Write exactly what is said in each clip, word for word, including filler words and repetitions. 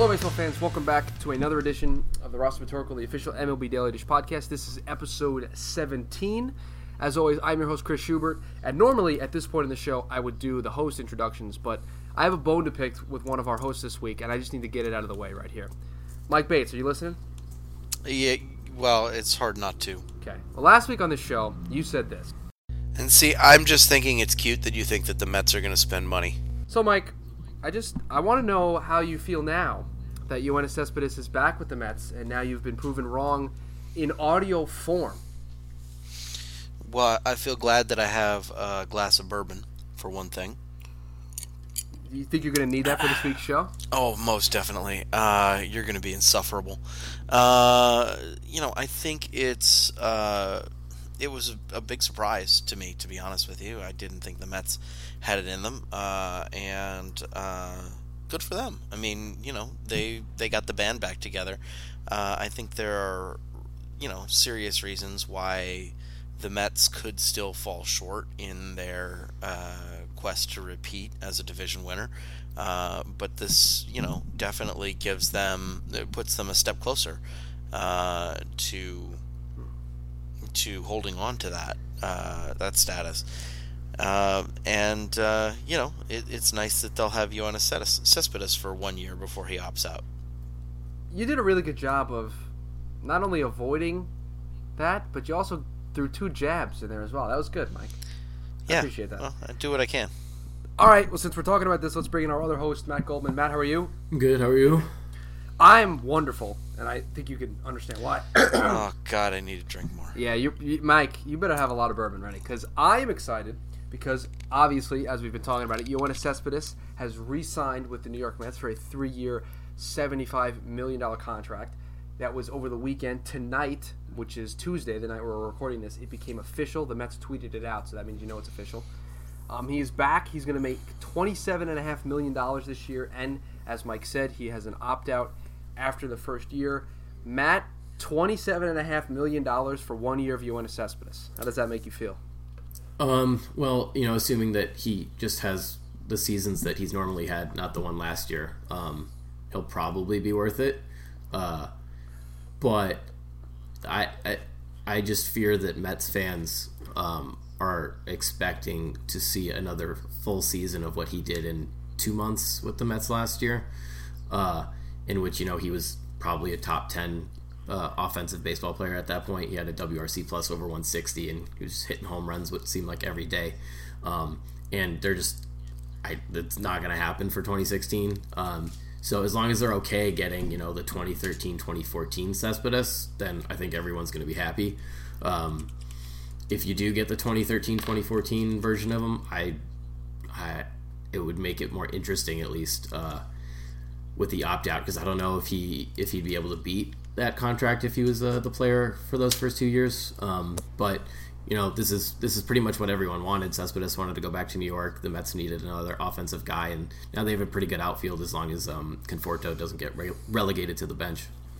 Hello, baseball fans. Welcome back to another edition of the Ross Rhetorical, the official M L B Daily Dish podcast. This is episode seventeen. As always, I'm your host, Chris Schubert. And normally, at this point in the show, I would do the host introductions, but I have a bone to pick with one of our hosts this week, and I just need to get it out of the way right here. Mike Bates, are you listening? Yeah, well, it's hard not to. Okay. Well, last week on this show, you said this. And see, I'm just thinking it's cute that you think that the Mets are going to spend money. So, Mike, I just I want to know how you feel now that Yoenis Cespedes is back with the Mets, and now you've been proven wrong in audio form. Well, I feel glad that I have a glass of bourbon, for one thing. Do you think you're going to need that for this week's show? Oh, most definitely. Uh, you're going to be insufferable. Uh, you know, I think it's uh, it was a, a big surprise to me, to be honest with you. I didn't think the Mets had it in them, uh, and uh, good for them. I mean, you know, they they got the band back together. Uh, I think there are, you know, serious reasons why the Mets could still fall short in their uh, quest to repeat as a division winner. Uh, but this, you know, definitely gives them, it puts them a step closer uh, to to holding on to that uh, that status. Uh, and, uh, you know, it, it's nice that they'll have Yoenis Cespedes for one year before he opts out. You did a really good job of not only avoiding that, but you also threw two jabs in there as well. That was good, Mike. I yeah, appreciate that. Well, I do what I can. All right, well, since we're talking about this, let's bring in our other host, Matt Goldman. Matt, how are you? I'm good. How are you? I'm wonderful, and I think you can understand why. Oh, God, I need to drink more. Yeah, you, you, Mike, you better have a lot of bourbon ready, because I am excited because, obviously, as we've been talking about it, Yoenis Cespedes has re-signed with the New York Mets for a three-year, seventy-five million dollars contract. That was over the weekend. Tonight, which is Tuesday, the night we're recording this, it became official. The Mets tweeted it out, so that means you know it's official. Um, he is back. He's going to make twenty-seven point five million dollars this year, and as Mike said, he has an opt-out after the first year. Matt, twenty-seven point five million dollars for one year of Yoenis Cespedes. How does that make you feel? Um, well, you know, assuming that he just has the seasons that he's normally had, not the one last year, um, he'll probably be worth it. Uh, but I, I, I just fear that Mets fans um, are expecting to see another full season of what he did in two months with the Mets last year, uh, in which, you know, he was probably a top ten uh, offensive baseball player at that point. He had a W R C plus over one sixty, and he was hitting home runs what seemed like every day. Um, and they're just, I, that's not going to happen for twenty sixteen. Um, so as long as they're okay getting, you know, the twenty thirteen twenty fourteen Cespedes, then I think everyone's going to be happy. Um, if you do get the twenty thirteen twenty fourteen version of him, I, I it would make it more interesting, at least uh, with the opt-out, because I don't know if he if he'd be able to beat that contract if he was uh, the player for those first two years. Um, but you know, this is this is pretty much what everyone wanted. Cespedes wanted to go back to New York. The Mets needed another offensive guy, and now they have a pretty good outfield as long as um, Conforto doesn't get re- relegated to the bench.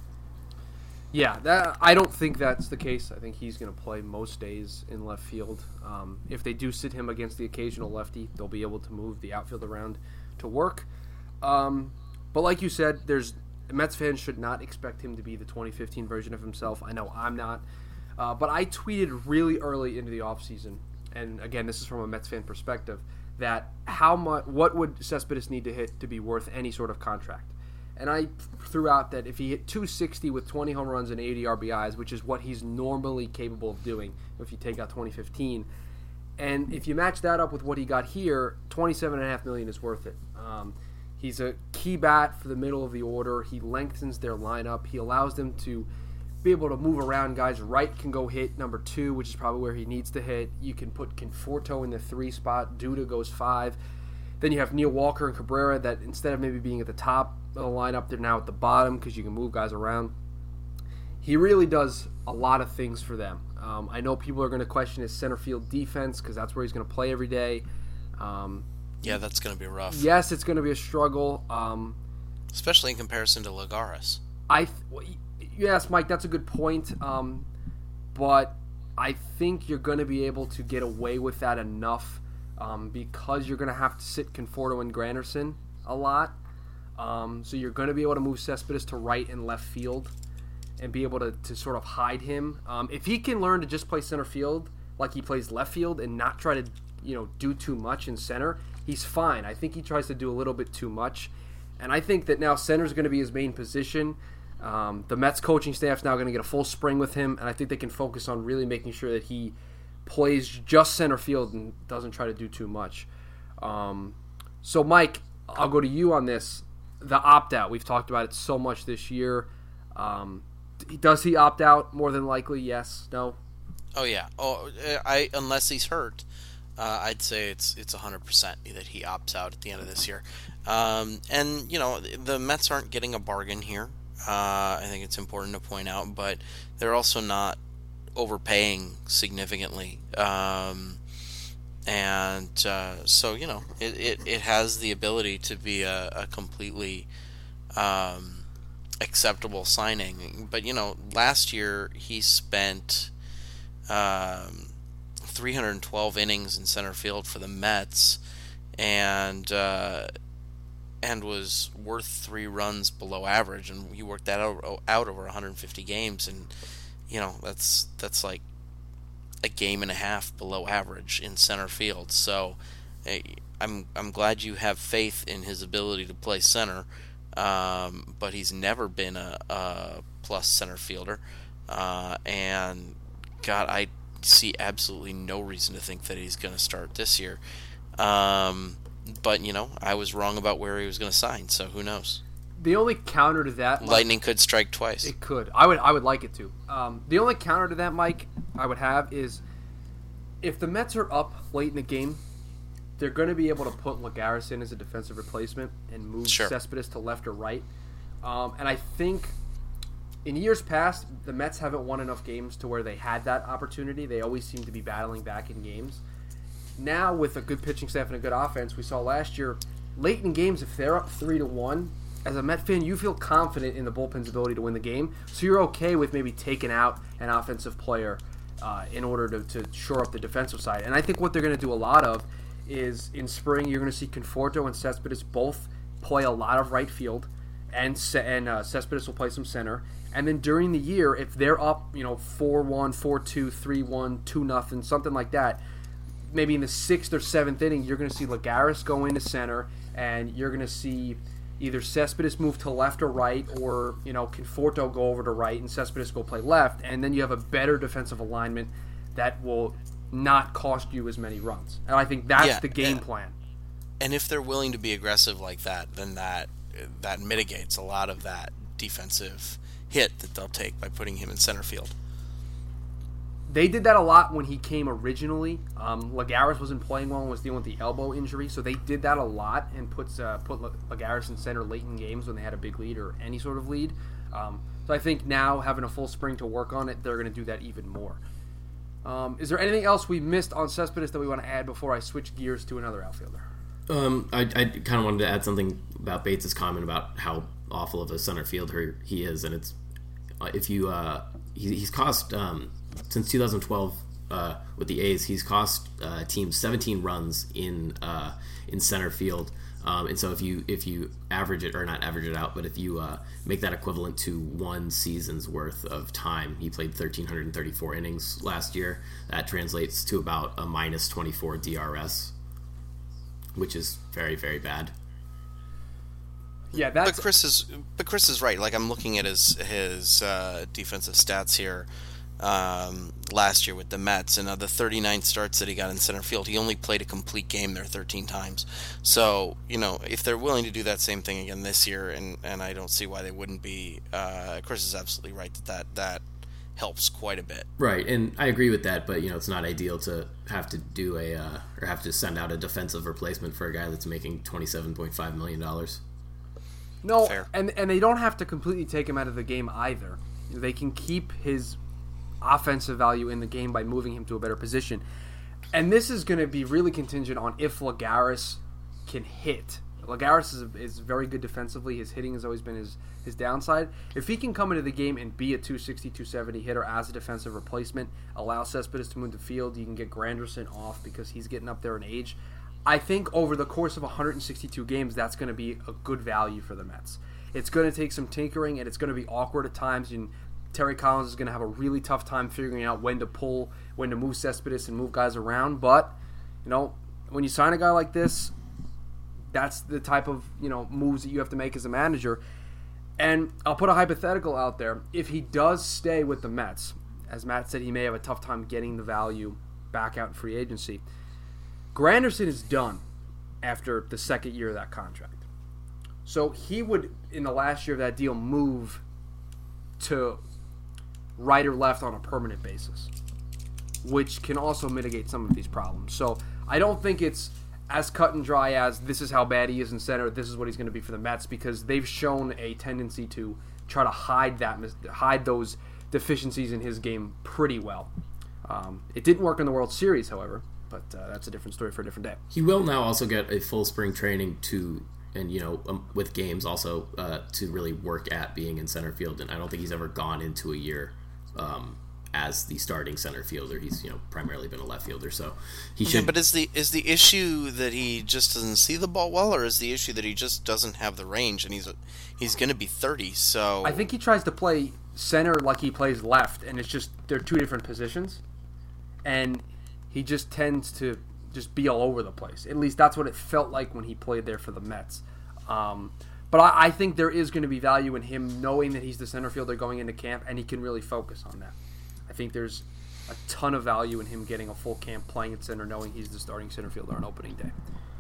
Yeah, that, I don't think that's the case. I think he's going to play most days in left field. Um, if they do sit him against the occasional lefty, they'll be able to move the outfield around to work. Um, but like you said, there's Mets fans should not expect him to be the twenty fifteen version of himself. I know I'm not. Uh, but I tweeted really early into the offseason, and again, this is from a Mets fan perspective, that how much, what would Cespedes need to hit to be worth any sort of contract? And I threw out that if he hit two sixty with twenty home runs and eighty R B Is, which is what he's normally capable of doing if you take out twenty fifteen, and if you match that up with what he got here, twenty-seven point five million dollars is worth it. Um, he's a key bat for the middle of the order. He lengthens their lineup. He allows them to be able to move around guys. Wright can go hit number two, which is probably where he needs to hit. You can put Conforto in the three spot. Duda goes five. Then you have Neil Walker and Cabrera that instead of maybe being at the top of the lineup, they're now at the bottom because you can move guys around. He really does a lot of things for them. Um, I know people are going to question his center field defense because that's where he's going to play every day. Um, yeah, that's going to be rough. Yes, it's going to be a struggle. Um, Especially in comparison to Lagares. I th- Yes, Mike, that's a good point. Um, but I think you're going to be able to get away with that enough um, because you're going to have to sit Conforto and Granderson a lot. Um, so you're going to be able to move Cespedes to right and left field and be able to, to sort of hide him. Um, if he can learn to just play center field like he plays left field and not try to, you know, do too much in center, he's fine. I think he tries to do a little bit too much. And I think that now center is going to be his main position. Um, the Mets coaching staff's now going to get a full spring with him, and I think they can focus on really making sure that he plays just center field and doesn't try to do too much. Um, so, Mike, I'll go to you on this. The opt-out, we've talked about it so much this year. Um, does he opt out? More than likely, yes, no? Oh, yeah. Oh, I unless he's hurt, uh, I'd say it's it's one hundred percent that he opts out at the end of this year. Um, and, you know, the Mets aren't getting a bargain here. Uh, I think it's important to point out, but they're also not overpaying significantly. Um, and uh, so, you know, it, it, it has the ability to be a, a completely um, acceptable signing. But, you know, last year he spent um, three hundred twelve innings in center field for the Mets, and uh, and was worth three runs below average, and you worked that out, out over one hundred fifty games, and you know that's that's like a game and a half below average in center field. So I'm I'm glad you have faith in his ability to play center, um, but he's never been a, a plus center fielder, uh, and God, I see absolutely no reason to think that he's going to start this year. Um, But, you know, I was wrong about where he was going to sign, so who knows? The only counter to that... Mike, Lightning could strike twice. It could. I would I would like it to. Um, the only counter to that, Mike, I would have is if the Mets are up late in the game, they're going to be able to put Lagares in as a defensive replacement and move Sure. Cespedes to left or right. Um, and I think in years past, the Mets haven't won enough games to where they had that opportunity. They always seem to be battling back in games. Now, with a good pitching staff and a good offense, we saw last year, late in games, if they're up three to one, as a Met fan, you feel confident in the bullpen's ability to win the game, so you're okay with maybe taking out an offensive player uh, in order to, to shore up the defensive side. And I think what they're going to do a lot of is in spring, you're going to see Conforto and Cespedes both play a lot of right field, and and uh, Cespedes will play some center. And then during the year, if they're up, you know, four one, four two, three one, two nothing, something like that, maybe in the sixth or seventh inning, you're going to see Lagares go into center, and you're going to see either Cespedes move to left or right, or, you know, Conforto go over to right and Cespedes go play left, and then you have a better defensive alignment that will not cost you as many runs. And I think that's Yeah, the game and- plan. And if they're willing to be aggressive like that, then that that mitigates a lot of that defensive hit that they'll take by putting him in center field. They did that a lot when he came originally. Um, Lagares wasn't playing well and was dealing with the elbow injury, so they did that a lot and puts uh, put Lagares in center late in games when they had a big lead or any sort of lead. Um, so I think now, having a full spring to work on it, they're going to do that even more. Um, is there anything else we missed on Cespedes that we want to add before I switch gears to another outfielder? Um, I, I kind of wanted to add something about Bates' comment about how awful of a center fielder he is, and it's uh, if you uh, he, he's cost um, since two thousand twelve uh, with the A's, he's cost uh, teams seventeen runs in uh, in center field. Um, and so if you if you average it, or not average it out, but if you uh, make that equivalent to one season's worth of time, he played one thousand three hundred thirty-four innings last year. That translates to about a minus twenty-four D R S, which is very, very bad. Yeah, that's But Chris is but Chris is right. Like, I'm looking at his his uh, defensive stats here. Um, last year with the Mets, and of the thirty-nine starts that he got in center field, he only played a complete game there thirteen times. So, you know, if they're willing to do that same thing again this year, and, and I don't see why they wouldn't be, uh, Chris is absolutely right that, that that helps quite a bit. Right, and I agree with that, but, you know, it's not ideal to have to do a, uh, or have to send out a defensive replacement for a guy that's making twenty-seven point five million dollars. No, Fair. and and they don't have to completely take him out of the game either. They can keep his offensive value in the game by moving him to a better position. And this is going to be really contingent on if Lagares can hit. Lagares is, is very good defensively. His hitting has always been his, his downside. If he can come into the game and be a two sixty, two seventy hitter as a defensive replacement, allow Cespedes to move the field, you can get Granderson off because he's getting up there in age, I think over the course of one hundred sixty-two games, that's going to be a good value for the Mets. It's going to take some tinkering, and it's going to be awkward at times. And Terry Collins is going to have a really tough time figuring out when to pull, when to move Cespedes and move guys around. But, you know, when you sign a guy like this, that's the type of, you know, moves that you have to make as a manager. And I'll put a hypothetical out there. If he does stay with the Mets, as Matt said, he may have a tough time getting the value back out in free agency. Granderson is done after the second year of that contract. So he would, in the last year of that deal, move to right or left on a permanent basis, which can also mitigate some of these problems. So I don't think it's as cut and dry as this is how bad he is in center, this is what he's going to be for the Mets, because they've shown a tendency to try to hide that, hide those deficiencies in his game pretty well. Um, it didn't work in the World Series, however, but uh, that's a different story for a different day. He will now also get a full spring training to, and you know, um, with games also uh, to really work at being in center field. And I don't think he's ever gone into a year um, as the starting center fielder. He's, you know, primarily been a left fielder, so he should. Yeah, but is the is the issue that he just doesn't see the ball well, or is the issue that he just doesn't have the range, and he's he's going to be thirty? So I think he tries to play center like he plays left, and it's just they're two different positions, and he just tends to just be all over the place. At least that's what it felt like when he played there for the Mets. Um, but I, I think there is going to be value in him knowing that he's the center fielder going into camp, and he can really focus on that. I think there's a ton of value in him getting a full camp playing at center, knowing he's the starting center fielder on opening day.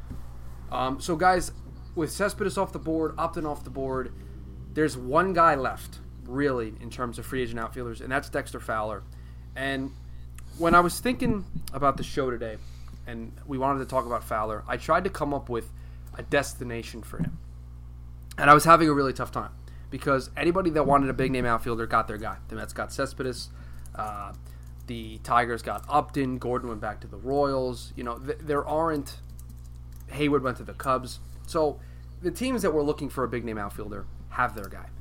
Um, so, guys, with Cespedes off the board, Upton off the board, there's one guy left, really, in terms of free agent outfielders, and that's Dexter Fowler. And when I was thinking about the show today, and we wanted to talk about Fowler, I tried to come up with a destination for him. And I was having a really tough time, because anybody that wanted a big-name outfielder got their guy. The Mets got Cespedes. Uh, the Tigers got Upton. Gordon went back to the Royals. You know, th- there aren't... Hayward went to the Cubs. So the teams that were looking for a big-name outfielder have their guy.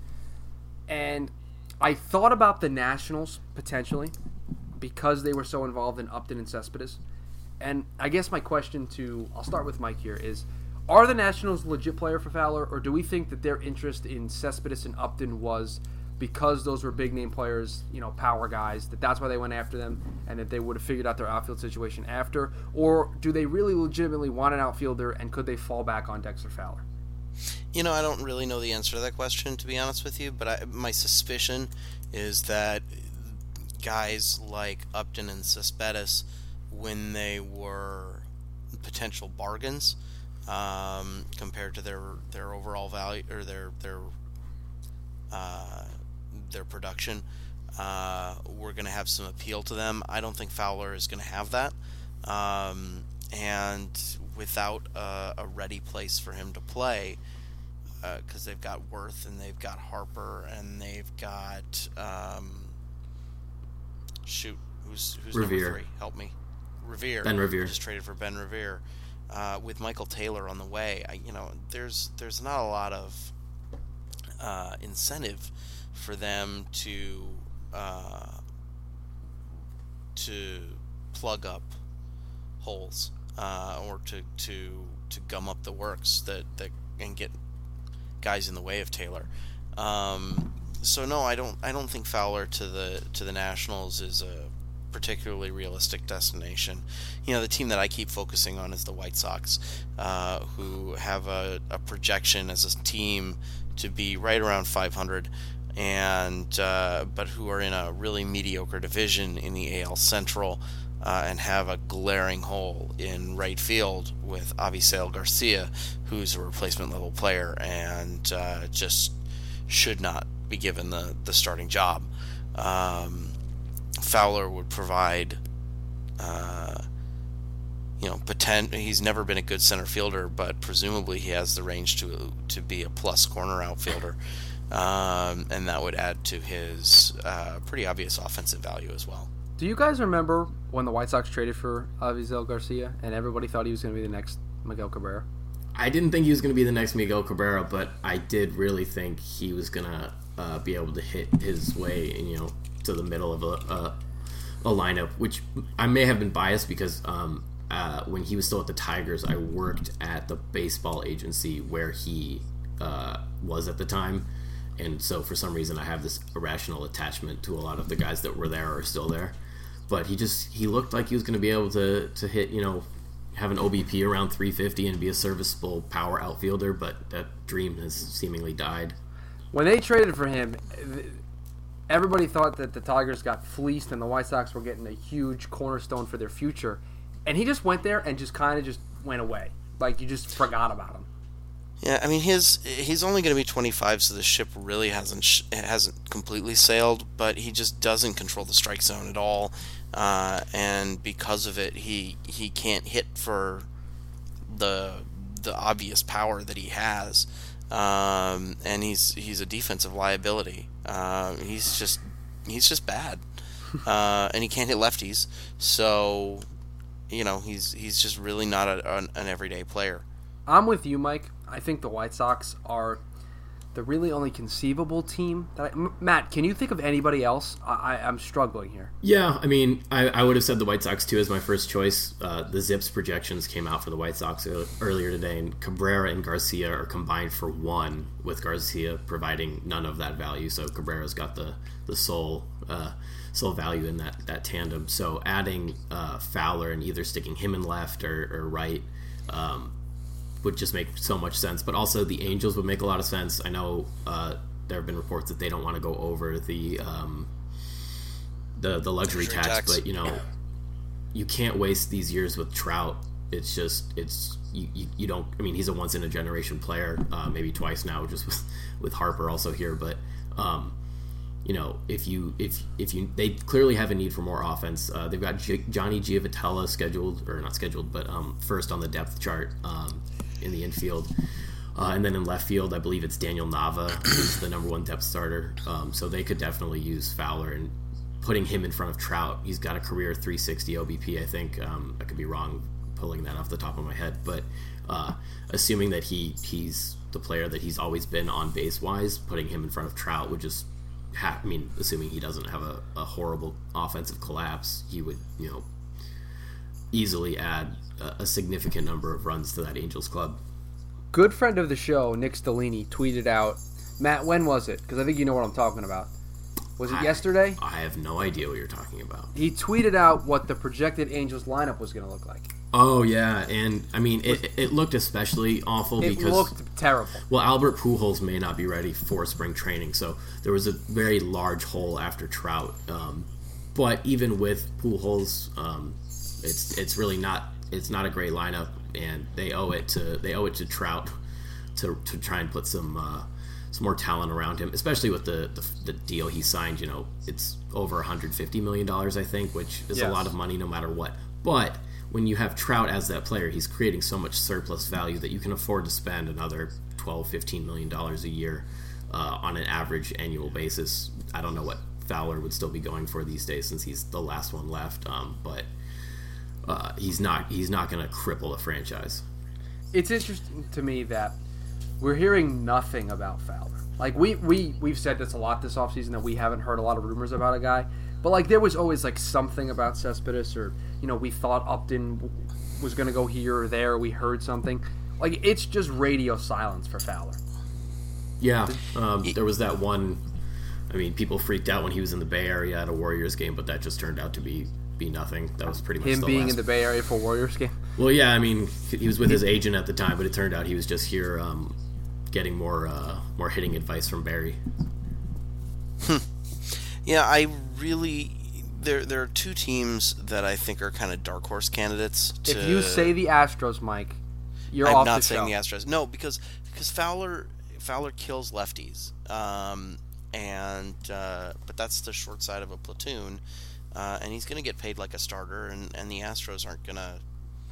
And I thought about the Nationals, potentially, because they were so involved in Upton and Cespedes. And I guess my question to... I'll start with Mike here, is... Are the Nationals a legit player for Fowler, or do we think that their interest in Cespedes and Upton was because those were big-name players, you know, power guys, that that's why they went after them, and that they would have figured out their outfield situation after? Or do they really legitimately want an outfielder, and could they fall back on Dexter Fowler? You know, I don't really know the answer to that question, to be honest with you, but I, my suspicion is that guys like Upton and Cespedes, when they were potential bargains, Um, compared to their their overall value or their their uh, their production, uh, we're going to have some appeal to them. I don't think Fowler is going to have that, um, and without a, a ready place for him to play, because uh, they've got Worth and they've got Harper and they've got um, shoot who's who's Revere. number three? Help me, Revere. Ben Revere just traded for Ben Revere. Uh, with Michael Taylor on the way, I, you know, there's there's not a lot of uh, incentive for them to uh, to plug up holes uh, or to, to to gum up the works that, that and get guys in the way of Taylor. Um, so no, I don't I don't think Fowler to the to the Nationals is a particularly realistic destination. You know, the team that I keep focusing on is the White Sox, uh, who have a, a projection as a team to be right around five hundred, and uh, but who are in a really mediocre division in the A L Central, uh, and have a glaring hole in right field with Avisail Garcia, who's a replacement level player and uh, just should not be given the, the starting job. Um, Fowler would provide, uh, you know, potent. He's never been a good center fielder, but presumably he has the range to to be a plus corner outfielder, um, and that would add to his uh, pretty obvious offensive value as well. Do you guys remember when the White Sox traded for Avisail Garcia and everybody thought he was going to be the next Miguel Cabrera? I didn't think he was going to be the next Miguel Cabrera, but I did really think he was going to uh, be able to hit his way, you know, to the middle of a, a, a lineup, which I may have been biased because um, uh, when he was still at the Tigers, I worked at the baseball agency where he uh, was at the time. And so for some reason I have this irrational attachment to a lot of the guys that were there or are still there. But he just, he looked like he was going to be able to, to hit, you know, have an O B P around three fifty and be a serviceable power outfielder, but that dream has seemingly died. When they traded for him, everybody thought that the Tigers got fleeced and the White Sox were getting a huge cornerstone for their future. And he just went there and just kind of just went away. Like, you just forgot about him. Yeah, I mean, his he's only going to be twenty-five, so the ship really hasn't sh- hasn't completely sailed. But he just doesn't control the strike zone at all, uh, and because of it, he he can't hit for the the obvious power that he has, um, and he's he's a defensive liability. Uh, he's just he's just bad, uh, and he can't hit lefties. So, you know, he's he's just really not a, an, an everyday player. I'm with you, Mike. I think the White Sox are the really only conceivable team. That I, M- Matt, can you think of anybody else? I, I, I'm struggling here. Yeah, I mean, I, I would have said the White Sox, too, as my first choice. Uh, the Zips projections came out for the White Sox earlier today, and Cabrera and Garcia are combined for one, with Garcia providing none of that value. So Cabrera's got the, the sole uh, sole value in that, that tandem. So adding uh, Fowler and either sticking him in left or, or right um, would just make so much sense. But also the Angels would make a lot of sense. I know uh, there have been reports that they don't want to go over the um, the the luxury, luxury tax, tax, but you know, you can't waste these years with Trout. It's just it's you, you, you don't. I mean, he's a once in a generation player, uh, maybe twice now, just with, with Harper also here. But um, you know, if you if if you they clearly have a need for more offense. Uh, they've got G- Johnny Giavotella scheduled or not scheduled, but um, first on the depth chart. Um, in the infield. Uh, and then in left field, I believe it's Daniel Nava, who's the number one depth starter. Um, so they could definitely use Fowler, and putting him in front of Trout. He's got a career three sixty O B P, I think. Um, I could be wrong pulling that off the top of my head. But uh, assuming that he he's the player that he's always been on base-wise, putting him in front of Trout would just have, I mean, assuming he doesn't have a, a horrible offensive collapse, he would, you know, easily add a, a significant number of runs to that Angels club. Good friend of the show, Nick Stellini, tweeted out, Matt, when was it? Because I think you know what I'm talking about. Was it I, yesterday? I have no idea what you're talking about. He tweeted out what the projected Angels lineup was going to look like. Oh, yeah, and I mean, it, it looked especially awful it because... It looked terrible. Well, Albert Pujols may not be ready for spring training, so there was a very large hole after Trout. Um, but even with Pujols, um, it's it's really not it's not a great lineup, and they owe it to they owe it to Trout to to try and put some uh, some more talent around him, especially with the, the the deal he signed. You know, it's over one hundred fifty million dollars, I think, which is yes. a lot of money no matter what. But when you have Trout as that player, he's creating so much surplus value that you can afford to spend another twelve, fifteen million dollars a year uh, on an average annual basis. I don't know what Fowler would still be going for these days since he's the last one left, um, but uh, he's not he's not going to cripple the franchise. It's interesting to me that we're hearing nothing about Fowler. Like, we, we, we've said this a lot this offseason, that we haven't heard a lot of rumors about a guy. But, like, there was always, like, something about Cespedes, or, you know, we thought Upton was going to go here or there. We heard something. Like, it's just radio silence for Fowler. Yeah. Um, there was that one, I mean, people freaked out when he was in the Bay Area at a Warriors game, but that just turned out to be, be nothing. That was pretty much Him the being last... in the Bay Area for a Warriors game? Well, yeah, I mean, he was with his agent at the time, but it turned out he was just here um, getting more uh, more hitting advice from Barry. Hmm. Yeah, I really... There there are two teams that I think are kind of dark horse candidates. To... If you say the Astros, Mike, you're I'm off not the saying show. the Astros. No, because because Fowler Fowler kills lefties, um, and uh, but that's the short side of a platoon, uh, and he's going to get paid like a starter, and, and the Astros aren't going to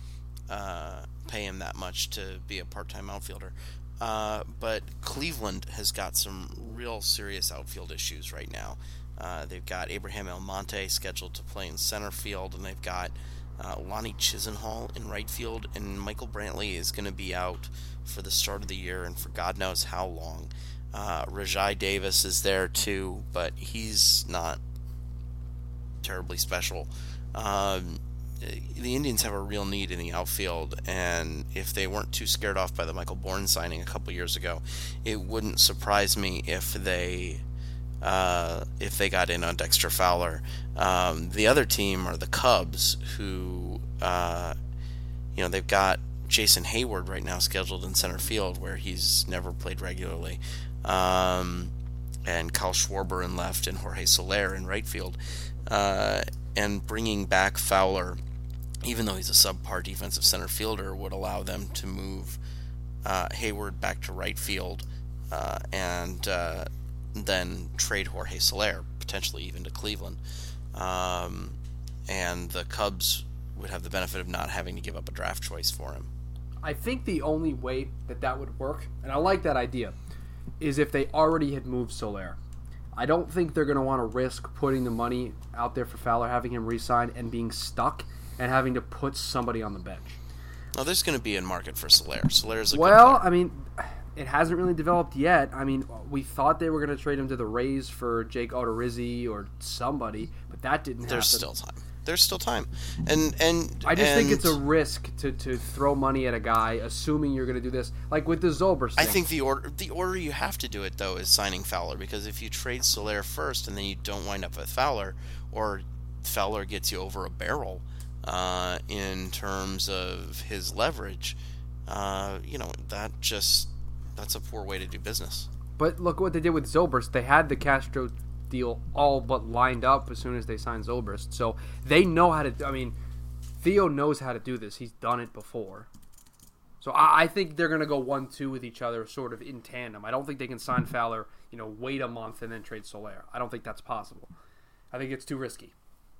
uh, pay him that much to be a part-time outfielder. Uh, but Cleveland has got some real serious outfield issues right now. Uh, they've got Abraham Almonte scheduled to play in center field, and they've got uh, Lonnie Chisenhall in right field, and Michael Brantley is going to be out for the start of the year and for God knows how long. Uh, Rajai Davis is there too, but he's not terribly special. Um, the Indians have a real need in the outfield, and if they weren't too scared off by the Michael Bourne signing a couple years ago, it wouldn't surprise me if they uh, if they got in on Dexter Fowler. Um, the other team are the Cubs, who uh, you know they've got Jason Hayward right now scheduled in center field, where he's never played regularly, um, and Kyle Schwarber in left, and Jorge Soler in right field, uh, and bringing back Fowler, even though he's a subpar defensive center fielder, would allow them to move uh, Hayward back to right field, uh, and uh, then trade Jorge Soler, potentially even to Cleveland. Um, and the Cubs would have the benefit of not having to give up a draft choice for him. I think the only way that that would work, and I like that idea, is if they already had moved Soler. I don't think they're going to want to risk putting the money out there for Fowler, having him re-sign, and being stuck and having to put somebody on the bench. No, there's going to be a market for Soler. Soler's a well, good player. I mean, it hasn't really developed yet. I mean, we thought they were going to trade him to the Rays for Jake Odorizzi or somebody, but that didn't happen. There's still time. There's still time, and and I just and think it's a risk to, to throw money at a guy, assuming you're going to do this, like with the Zobrist thing. I think the order the order you have to do it though is signing Fowler, because if you trade Soler first and then you don't wind up with Fowler, or Fowler gets you over a barrel uh, in terms of his leverage, uh, you know that just that's a poor way to do business. But look what they did with Zobrist. They had the Castro deal all but lined up as soon as they signed Zobrist. So they know how to, I mean, Theo knows how to do this. He's done it before. So I, I think they're going to go one two with each other sort of in tandem. I don't think they can sign Fowler, you know, wait a month and then trade Soler. I don't think that's possible. I think it's too risky.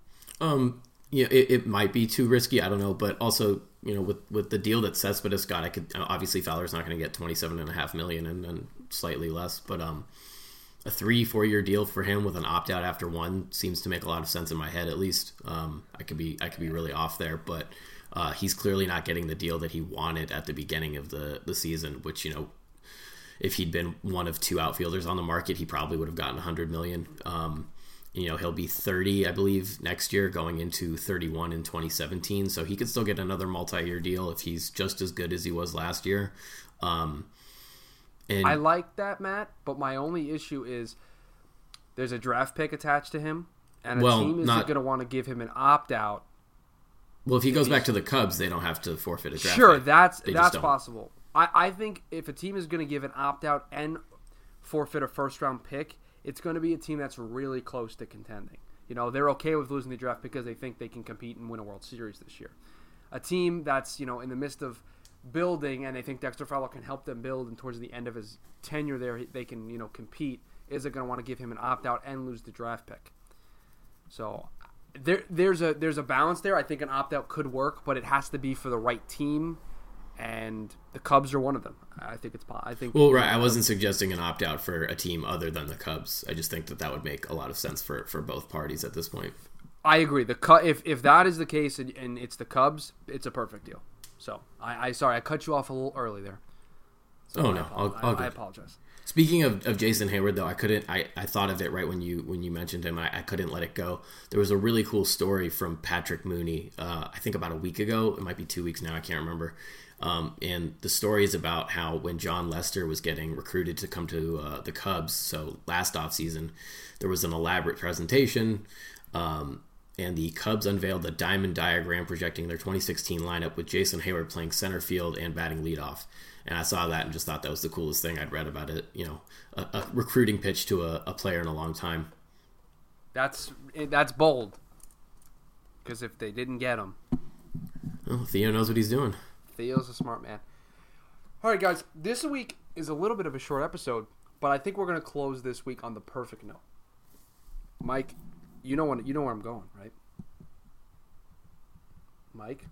Um, yeah, it, it might be too risky. I don't know. But also, you know, with, with the deal that Cespedes got, I could, obviously Fowler's not going to get twenty-seven and a half million and, and slightly less, but, um, a three, four-year deal for him with an opt-out after one seems to make a lot of sense in my head, at least. Um, I could be I could be really off there, but uh, he's clearly not getting the deal that he wanted at the beginning of the, the season, which, you know, if he'd been one of two outfielders on the market, he probably would have gotten one hundred million dollars. Um, you know, he'll be thirty, I believe, next year, going into thirty-one in twenty seventeen, so he could still get another multi-year deal if he's just as good as he was last year. Um And I like that, Matt, but my only issue is there's a draft pick attached to him, and a well, team isn't not, going to want to give him an opt-out. Well, if he goes back to the Cubs, they don't have to forfeit a draft Sure, pick. that's They that's just don't. possible. I, I think if a team is going to give an opt-out and forfeit a first-round pick, it's going to be a team that's really close to contending. You know, they're okay with losing the draft because they think they can compete and win a World Series this year. A team that's, you know, in the midst of building, and they think Dexter Fowler can help them build, and towards the end of his tenure there, they can, you know, compete, isn't going to want to give him an opt-out and lose the draft pick. So there, there's a there's a balance there. I think an opt-out could work, but it has to be for the right team, and the Cubs are one of them. I think it's I think. Well, right. I wasn't suggesting an opt-out for a team other than the Cubs. I just think that that would make a lot of sense for, for both parties at this point. I agree. The Cu- if if that is the case and, and it's the Cubs, it's a perfect deal. So, I, I sorry, I cut you off a little early there. So oh, I no. apo- All, all I, I good. apologize. Speaking of, of Jason Hayward, though, I couldn't. I, I thought of it right when you when you mentioned him. I, I couldn't let it go. There was a really cool story from Patrick Mooney. Uh, I think about a week ago. It might be two weeks now. I can't remember. Um, and the story is about how when John Lester was getting recruited to come to uh, the Cubs, so last offseason, there was an elaborate presentation. Um, and the Cubs unveiled a diamond diagram projecting their twenty sixteen lineup with Jason Hayward playing center field and batting leadoff. And I saw that and just thought that was the coolest thing I'd read about it. You know, a, a recruiting pitch to a, a player in a long time. That's that's bold. Because if they didn't get him, Well, Theo knows what he's doing. Theo's a smart man. All right, guys. This week is a little bit of a short episode, but I think we're going to close this week on the perfect note. Mike, you know what you know where I'm going, right? Mike?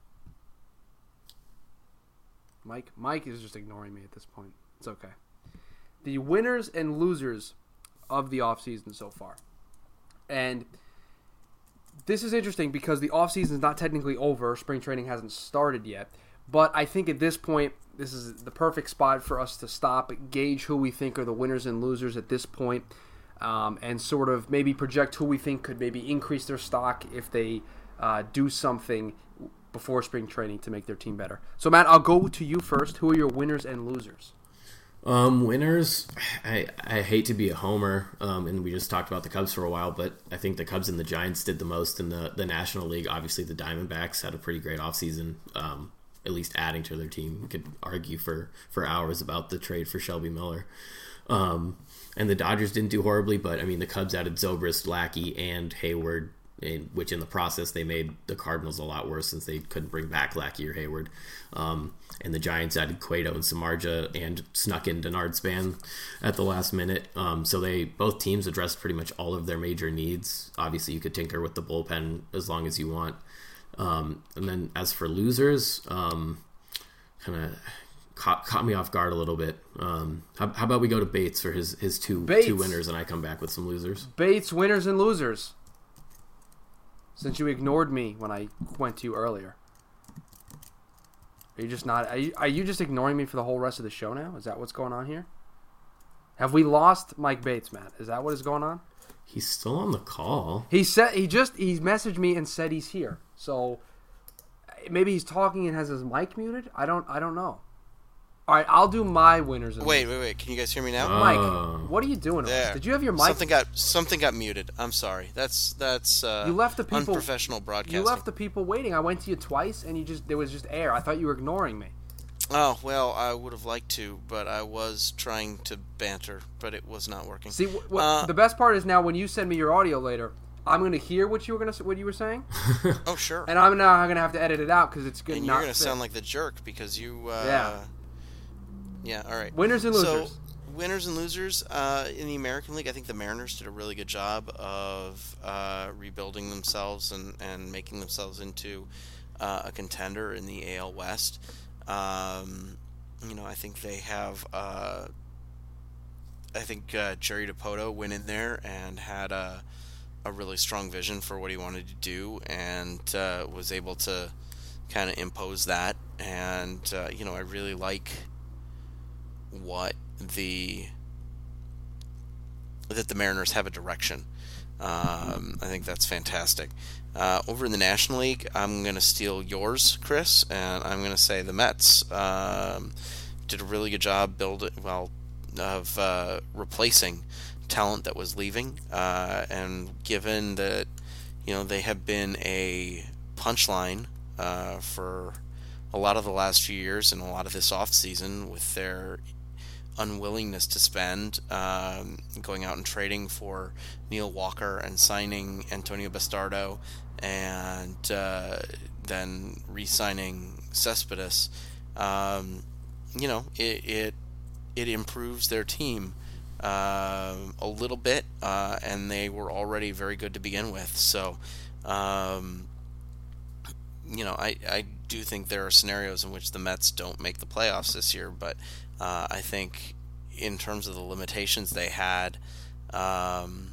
Mike? Mike is just ignoring me at this point. It's okay. The winners and losers of the offseason so far. And this is interesting because the offseason is not technically over. Spring training hasn't started yet. But I think at this point, this is the perfect spot for us to stop, gauge who we think are the winners and losers at this point, um, and sort of maybe project who we think could maybe increase their stock if they uh, do something before spring training to make their team better. So, Matt, I'll go to you first. Who are your winners and losers? Um, winners, I, I hate to be a homer, um, and we just talked about the Cubs for a while, but I think the Cubs and the Giants did the most in the, the National League. Obviously, the Diamondbacks had a pretty great offseason, um, at least adding to their team. We could argue for, for hours about the trade for Shelby Miller. Um, and the Dodgers didn't do horribly, but, I mean, the Cubs added Zobrist, Lackey, and Hayward, in, which in the process they made the Cardinals a lot worse since they couldn't bring back Lackey or Hayward. Um, and the Giants added Cueto and Samardzija and snuck in Denard Span at the last minute. Um, so they both teams addressed pretty much all of their major needs. Obviously, you could tinker with the bullpen as long as you want. Um, and then as for losers, um, kind of caught, caught me off guard a little bit. Um, how, how about we go to Bates for his, his two Bates. two winners, and I come back with some losers. Bates, winners and losers. Since you ignored me when I went to you earlier. Are you just not? Are you, are you just ignoring me for the whole rest of the show now? Is that what's going on here? Have we lost Mike Bates, Matt? Is that what is going on? He's still on the call. He said he just he messaged me and said he's here. So maybe he's talking and has his mic muted. I don't I don't know. All right, I'll do my winners. And Wait, wait, wait. Can you guys hear me now? Uh, Mike, what are you doing? There. Did you have your mic? Something got something got muted. I'm sorry. That's that's uh, You left the people- unprofessional broadcasting. You left the people waiting. I went to you twice, and you just there was just air. I thought you were ignoring me. Oh well, I would have liked to, but I was trying to banter, but it was not working. See, wh- what, Uh, the best part is now when you send me your audio later, I'm going to hear what you were going to what you were saying, oh sure. and I'm now going to have to edit it out because it's good. And not you're going to fit. sound like the jerk because you. Uh, Yeah. Yeah. All right. Winners and losers. So, winners and losers uh, in the American League. I think the Mariners did a really good job of uh, rebuilding themselves and, and making themselves into uh, a contender in the A L West. Um, you know, I think they have. Uh, I think uh, Jerry Dipoto went in there and had a a really strong vision for what he wanted to do, and uh, was able to kind of impose that. And uh, you know, I really like what the that the Mariners have a direction. Um, I think that's fantastic. Uh, over in the National League, I'm going to steal yours, Chris, and I'm going to say the Mets um, did a really good job building, well, of uh, replacing talent that was leaving. Uh, and given that, you know, they have been a punchline uh, for a lot of the last few years and a lot of this offseason with their unwillingness to spend, um, going out and trading for Neil Walker and signing Antonio Bastardo, and uh, then re-signing Cespedes. Um, you know, it, it it improves their team uh, a little bit, uh, and they were already very good to begin with. So, um, you know, I I do think there are scenarios in which the Mets don't make the playoffs this year, but Uh, I think in terms of the limitations they had, um,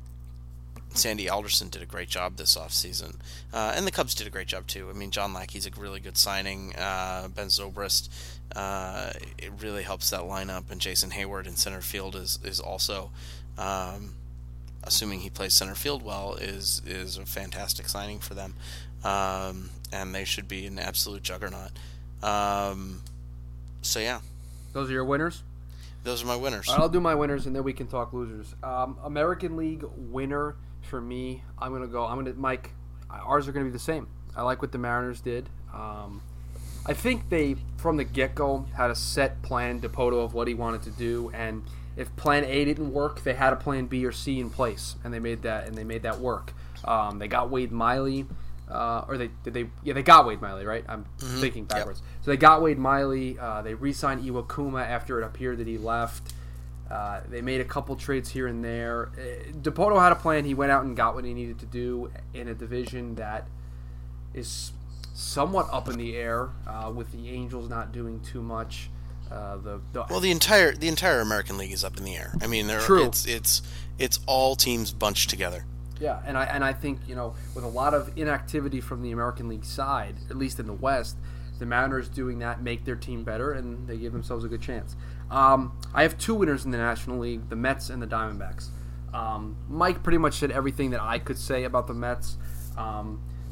Sandy Alderson did a great job this offseason. Uh, and the Cubs did a great job too. I mean, John Lackey's a really good signing. Uh, Ben Zobrist, uh, it really helps that lineup. And Jason Hayward in center field is, is also, um, assuming he plays center field well, is, is a fantastic signing for them. Um, and they should be an absolute juggernaut. Um, so yeah. Those are your winners? Those are my winners. All right, I'll do my winners, and then we can talk losers. Um, American League winner for me, I'm going to go, I'm going to, Mike, ours are going to be the same. I like what the Mariners did. Um, I think they, from the get-go, had a set plan, Dipoto, of what he wanted to do, and if plan A didn't work, they had a plan B or C in place, and they made that, and they made that work. Um, they got Wade Miley. Uh, or they did they yeah they got Wade Miley, right? I'm Mm-hmm. thinking backwards. Yep. So they got Wade Miley. Uh, they re-signed Iwakuma after it appeared that he left. Uh, they made a couple trades here and there. Uh, Dipoto had a plan. He went out and got what he needed to do in a division that is somewhat up in the air, uh, with the Angels not doing too much. Uh, the, the Well, the entire the entire American League is up in the air. I mean, there True. it's it's it's all teams bunched together. Yeah, and I and I think, you know, with a lot of inactivity from the American League side, at least in the West, the Mariners doing that make their team better, and they give themselves a good chance. Um, I have two winners in the National League, the Mets and the Diamondbacks. Um, Mike pretty much said everything that I could say about the Mets. Um,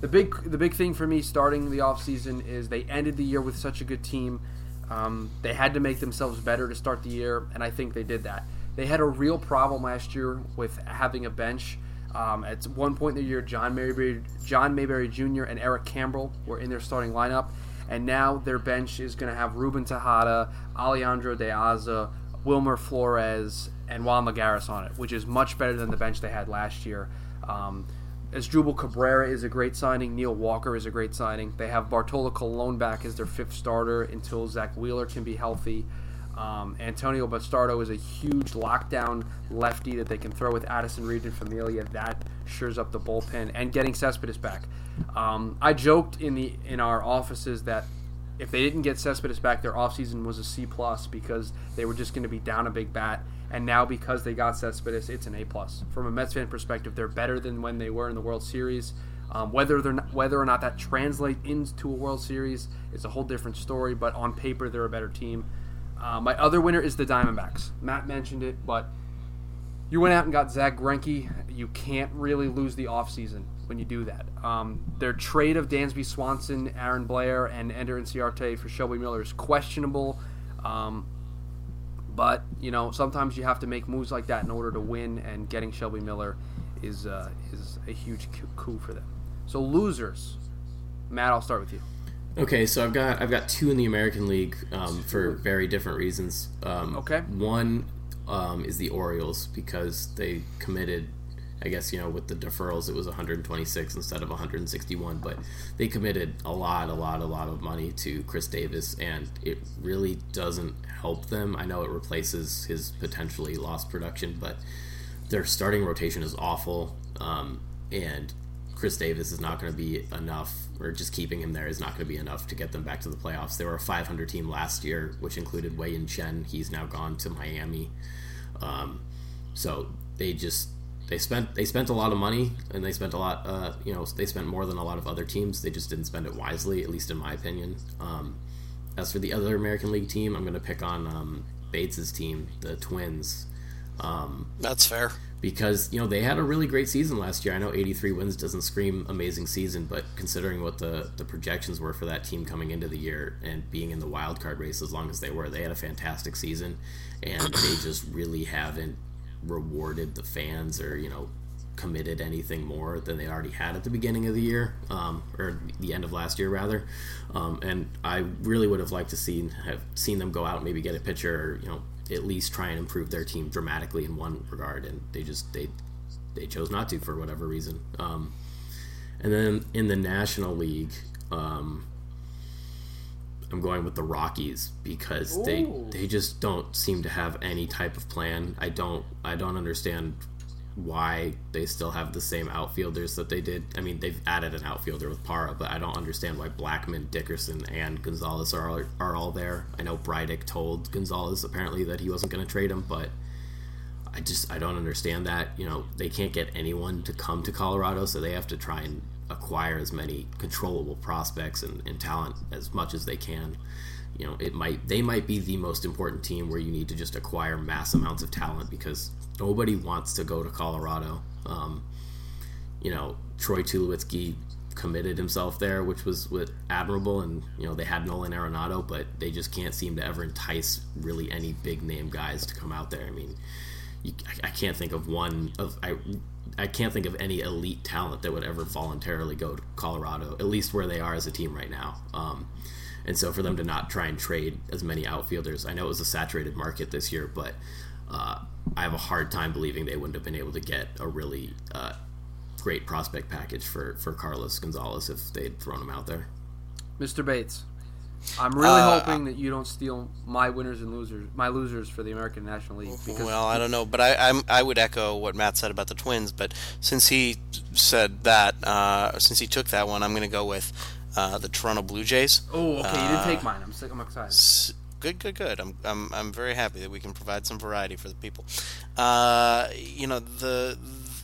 the big the big thing for me starting the offseason is they ended the year with such a good team. Um, they had to make themselves better to start the year, and I think they did that. They had a real problem last year with having a bench. Um, at one point in the year, John Mayberry, John Mayberry Junior and Eric Campbell were in their starting lineup, and now their bench is going to have Ruben Tejada, Alejandro De Aza, Wilmer Flores, and Juan Lagares on it, which is much better than the bench they had last year. Um, Asdrubal Cabrera is a great signing. Neil Walker is a great signing. They have Bartolo Colon back as their fifth starter until Zach Wheeler can be healthy. Um, Antonio Bastardo is a huge lockdown lefty that they can throw with Addison Reed and Familia. That shores up the bullpen. And getting Cespedes back. Um, I joked in the in our offices that if they didn't get Cespedes back, their offseason was a C plus because they were just going to be down a big bat. And now because they got Cespedes, it's an A plus. From a Mets fan perspective, they're better than when they were in the World Series. Um, whether they're not, whether or not that translates into a World Series is a whole different story. But on paper, they're a better team. Uh, my other winner is the Diamondbacks. Matt mentioned it, but you went out and got Zach Greinke. You can't really lose the offseason when you do that. Um, their trade of Dansby Swanson, Aaron Blair, and Ender Inciarte for Shelby Miller is questionable. Um, but, you know, sometimes you have to make moves like that in order to win, and getting Shelby Miller is uh, is a huge coup for them. So losers. Matt, I'll start with you. Okay, so I've got I've got two in the American League um, for very different reasons. Um, okay. One um, is the Orioles because they committed, I guess, you know, with the deferrals it was one hundred twenty-six instead of one hundred sixty-one, but they committed a lot, a lot, a lot of money to Chris Davis, and it really doesn't help them. I know it replaces his potentially lost production, but their starting rotation is awful, um, and Chris Davis is not going to be enough, or just keeping him there is not going to be enough to get them back to the playoffs. They were a five hundred team last year, which included Wei-Yin Chen. He's now gone to Miami. Um, so they just they spent they spent a lot of money, and they spent a lot. Uh, you know, they spent more than a lot of other teams. They just didn't spend it wisely, at least in my opinion. Um, as for the other American League team, I'm going to pick on um, Bates's team, the Twins. Um, That's fair. Because, you know, they had a really great season last year. I know eighty-three wins doesn't scream amazing season, but considering what the, the projections were for that team coming into the year and being in the wild card race as long as they were, they had a fantastic season, and they just really haven't rewarded the fans or, you know, committed anything more than they already had at the beginning of the year, um, or the end of last year, rather. Um, and I really would have liked to see have seen them go out and maybe get a pitcher, or, you know, at least try and improve their team dramatically in one regard, and they just they they chose not to for whatever reason. Um, and then in the National League, um, I'm going with the Rockies because Ooh. they they just don't seem to have any type of plan. I don't I don't understand why they still have the same outfielders that they did. I mean, they've added an outfielder with Parra, but I don't understand why Blackmon, Dickerson, and Gonzalez are all, are all there. I know Breidick told Gonzalez apparently that he wasn't going to trade him, but I just I don't understand that. You know, they can't get anyone to come to Colorado, so they have to try and acquire as many controllable prospects and, and talent as much as they can. You know, it might they might be the most important team where you need to just acquire mass amounts of talent because nobody wants to go to Colorado. Um, you know, Troy Tulowitzki committed himself there, which was with admirable, and you know they had Nolan Arenado, but they just can't seem to ever entice really any big name guys to come out there. I mean, you, I, I can't think of one of I. I can't think of any elite talent that would ever voluntarily go to Colorado, at least where they are as a team right now. Um, and so for them to not try and trade as many outfielders, I know it was a saturated market this year, but uh, I have a hard time believing they wouldn't have been able to get a really uh, great prospect package for, for Carlos Gonzalez if they'd thrown him out there. Mister Bates, I'm really uh, hoping that you don't steal my winners and losers, my losers for the American National League. Because well, I don't know, but I I'm, I would echo what Matt said about the Twins. But since he said that, uh, since he took that one, I'm going to go with uh, the Toronto Blue Jays. Oh, okay, uh, you didn't take mine. I'm sick. I'm excited. S- Good, good, good. I'm, I'm, I'm very happy that we can provide some variety for the people. Uh, you know, the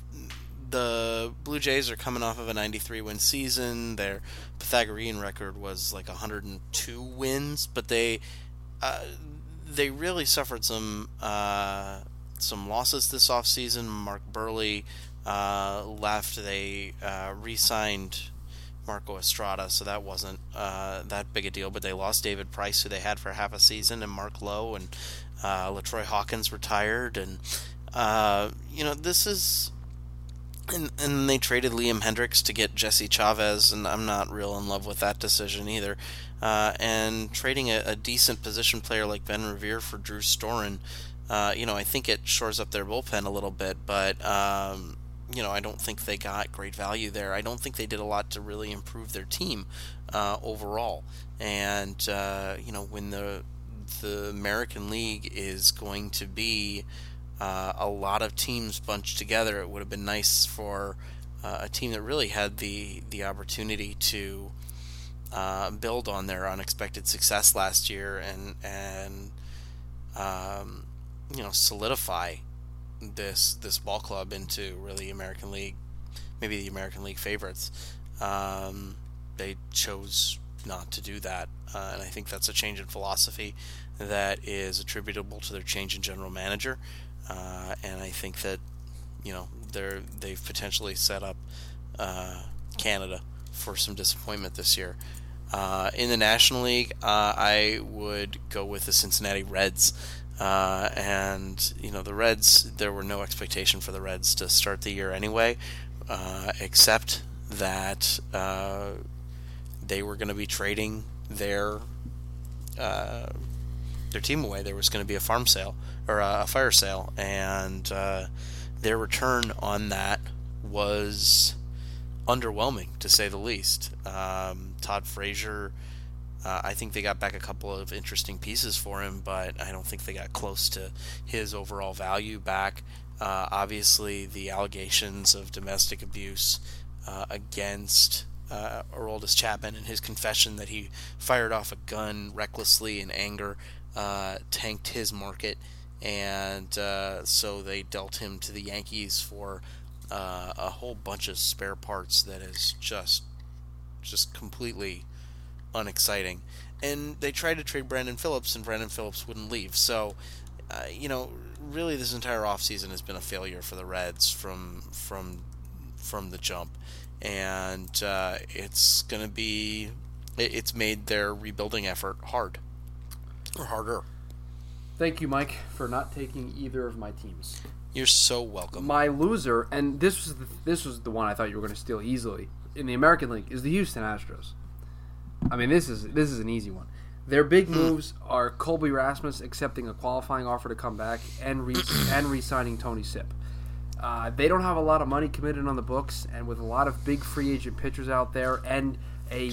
the Blue Jays are coming off of a ninety-three win season. Their Pythagorean record was like one hundred two wins, but they uh, they really suffered some uh, some losses this offseason. Mark Burley uh, left. They uh, re-signed Marco Estrada, so that wasn't uh, that big a deal. But they lost David Price, who they had for half a season, and Mark Lowe, and uh, LaTroy Hawkins retired, and uh, you know this is. And, and they traded Liam Hendricks to get Jesse Chavez, and I'm not real in love with that decision either. Uh, and trading a, a decent position player like Ben Revere for Drew Storen, uh, you know, I think it shores up their bullpen a little bit, but, um, you know, I don't think they got great value there. I don't think they did a lot to really improve their team uh, overall. And, uh, you know, when the the American League is going to be Uh, a lot of teams bunched together, it would have been nice for uh, a team that really had the the opportunity to uh, build on their unexpected success last year and and um, you know solidify this this ball club into really American League, maybe the American League favorites. Um, they chose not to do that, uh, and I think that's a change in philosophy that is attributable to their change in general manager. Uh, and I think that, you know, they're they've potentially set up uh, Canada for some disappointment this year. Uh, in the National League, uh, I would go with the Cincinnati Reds. Uh, and, you know, the Reds, there were no expectation for the Reds to start the year anyway, uh, except that uh, they were going to be trading their uh, their team away. There was going to be a farm sale or a fire sale, and uh, their return on that was underwhelming, to say the least. Um, Todd Frazier, uh, I think they got back a couple of interesting pieces for him, but I don't think they got close to his overall value back. Uh, obviously, the allegations of domestic abuse uh, against uh, Aroldis Chapman and his confession that he fired off a gun recklessly in anger uh, tanked his market. And uh, so they dealt him to the Yankees for uh, a whole bunch of spare parts that is just just completely unexciting. And they tried to trade Brandon Phillips, and Brandon Phillips wouldn't leave. So, uh, you know, really this entire offseason has been a failure for the Reds from from from the jump. And uh, it's going to be... It's made their rebuilding effort hard. Or harder. Thank you, Mike, for not taking either of my teams. You're so welcome. My loser, and this was the, this was the one I thought you were going to steal easily in the American League, is the Houston Astros. I mean, this is this is an easy one. Their big moves are Colby Rasmus accepting a qualifying offer to come back and re- and re-signing Tony Sipp. Uh, they don't have a lot of money committed on the books, and with a lot of big free agent pitchers out there and a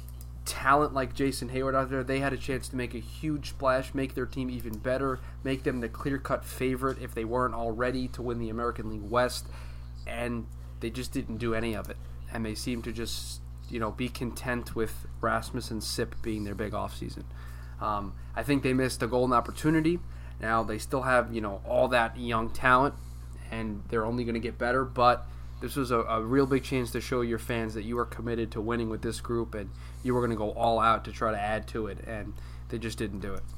talent like Jason Hayward out there, they had a chance to make a huge splash, make their team even better, make them the clear-cut favorite if they weren't already to win the American League West, and they just didn't do any of it. And they seem to just, you know, be content with Rasmus and Sipp being their big offseason. Um, I think they missed a golden opportunity. Now they still have, you know, all that young talent, and they're only going to get better, but this was a, a real big chance to show your fans that you are committed to winning with this group, and you were going to go all out to try to add to it, and they just didn't do it.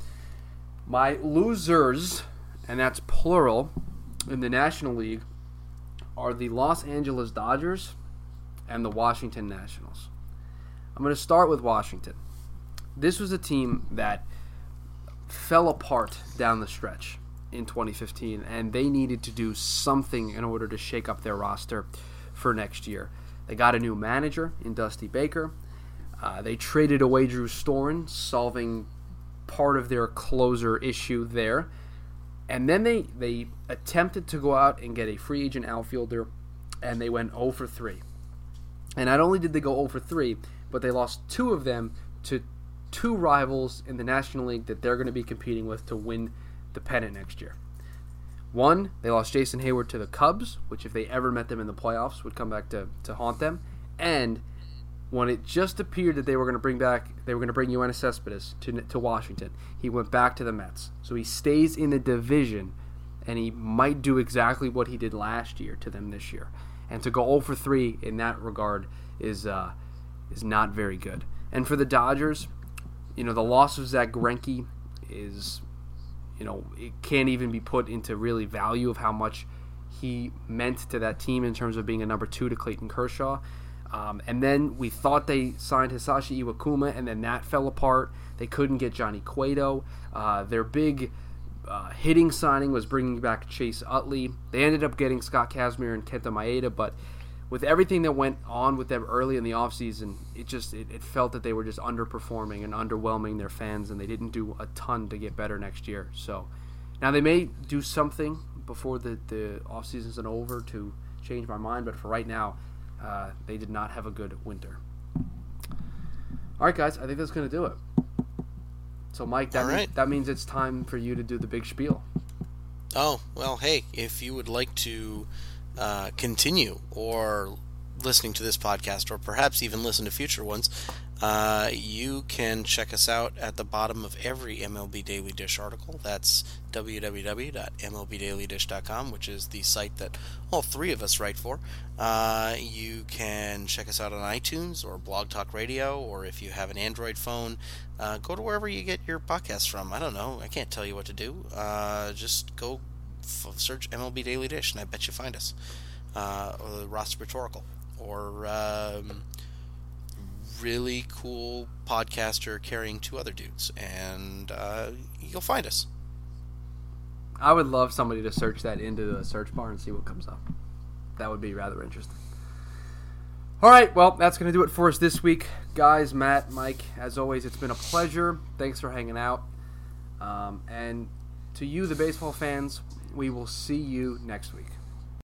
My losers, and that's plural, in the National League are the Los Angeles Dodgers and the Washington Nationals. I'm going to start with Washington. This was a team that fell apart down the stretch in twenty fifteen, and they needed to do something in order to shake up their roster for next year. They got a new manager in Dusty Baker. Uh, they traded away Drew Storen, solving part of their closer issue there. And then they, they attempted to go out and get a free agent outfielder, and they went oh for three. And not only did they go oh for three, but they lost two of them to two rivals in the National League that they're going to be competing with to win the pennant next year. One, they lost Jason Hayward to the Cubs, which if they ever met them in the playoffs would come back to, to haunt them. And when it just appeared that they were going to bring back, they were going to bring Yoenis Cespedes to to Washington, he went back to the Mets. So he stays in the division, and he might do exactly what he did last year to them this year. And to go oh for three in that regard is uh, is not very good. And for the Dodgers, you know, the loss of Zach Greinke is, you know, it can't even be put into really value of how much he meant to that team in terms of being a number two to Clayton Kershaw. Um, and then we thought they signed Hisashi Iwakuma, and then that fell apart. They couldn't get Johnny Cueto. Uh, their big uh, hitting signing was bringing back Chase Utley. They ended up getting Scott Kazmir and Kenta Maeda, but with everything that went on with them early in the offseason, it just it, it felt that they were just underperforming and underwhelming their fans, and they didn't do a ton to get better next year. So now they may do something before the, the offseason's over to change my mind, but for right now, uh, they did not have a good winter. All right, guys, I think that's going to do it. So, Mike, that, right. mean, that means it's time for you to do the big spiel. Oh, well, hey, if you would like to uh, continue or listening to this podcast, or perhaps even listen to future ones, uh, you can check us out at the bottom of every M L B Daily Dish article. That's w w w dot m l b daily dish dot com, which is the site that all three of us write for. Uh, you can check us out on iTunes or Blog Talk Radio, or if you have an Android phone, uh, go to wherever you get your podcasts from. I don't know. I can't tell you what to do. Uh, just go f- search M L B Daily Dish, and I bet you find us. Uh, or the Roster Rhetorical, or um, really cool podcaster carrying two other dudes, and uh, you'll find us. I would love somebody to search that into the search bar and see what comes up. That would be rather interesting. All right, well, that's going to do it for us this week. Guys, Matt, Mike, as always, it's been a pleasure. Thanks for hanging out. Um, and to you, the baseball fans, we will see you next week.